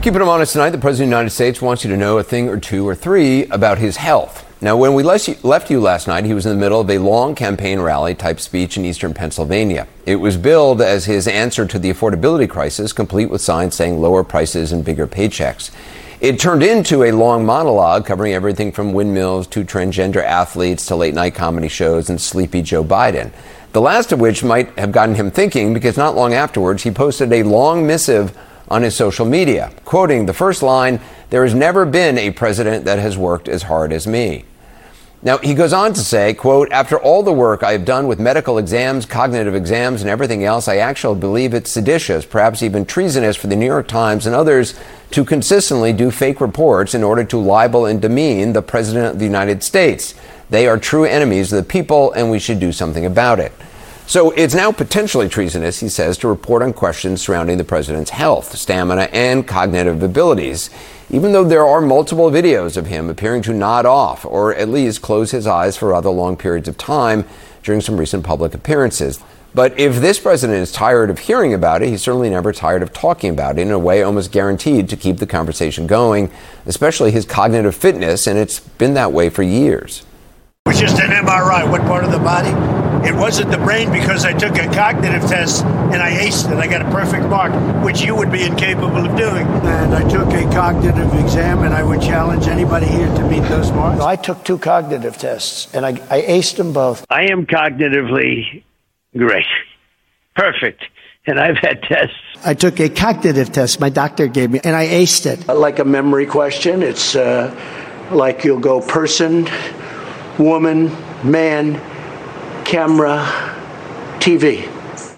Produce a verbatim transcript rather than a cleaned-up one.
Keeping him honest tonight, the President of the United States wants you to know a thing or two or three about his health. Now, when we left you last night, he was in the middle of a long campaign rally type speech in eastern Pennsylvania. It was billed as his answer to the affordability crisis, complete with signs saying lower prices and bigger paychecks. It turned into a long monologue covering everything from windmills to transgender athletes to late night comedy shows and sleepy Joe Biden. The last of which might have gotten him thinking, because not long afterwards, he posted a long missive on his social media, quoting the first line, "There has never been a president that has worked as hard as me." Now, he goes on to say, quote, "After all the work I have done with medical exams, cognitive exams, and everything else, I actually believe it's seditious, perhaps even treasonous for the New York Times and others to consistently do fake reports in order to libel and demean the President of the United States. They are true enemies of the people, and we should do something about it." So it's now potentially treasonous, he says, to report on questions surrounding the president's health, stamina, and cognitive abilities, even though there are multiple videos of him appearing to nod off or at least close his eyes for rather long periods of time during some recent public appearances. But if this president is tired of hearing about it, he's certainly never tired of talking about it in a way almost guaranteed to keep the conversation going, especially his cognitive fitness, and it's been that way for years. It was just an M R I. What part of the body? It wasn't the brain because I took a cognitive test and I aced it. I got a perfect mark, which you would be incapable of doing. And I took a cognitive exam, and I would challenge anybody here to meet those marks. I took two cognitive tests, and I, I aced them both. I am cognitively great. Perfect. And I've had tests. I took a cognitive test my doctor gave me, and I aced it. Like a memory question. It's uh, like you'll go person, woman, man, camera, T V.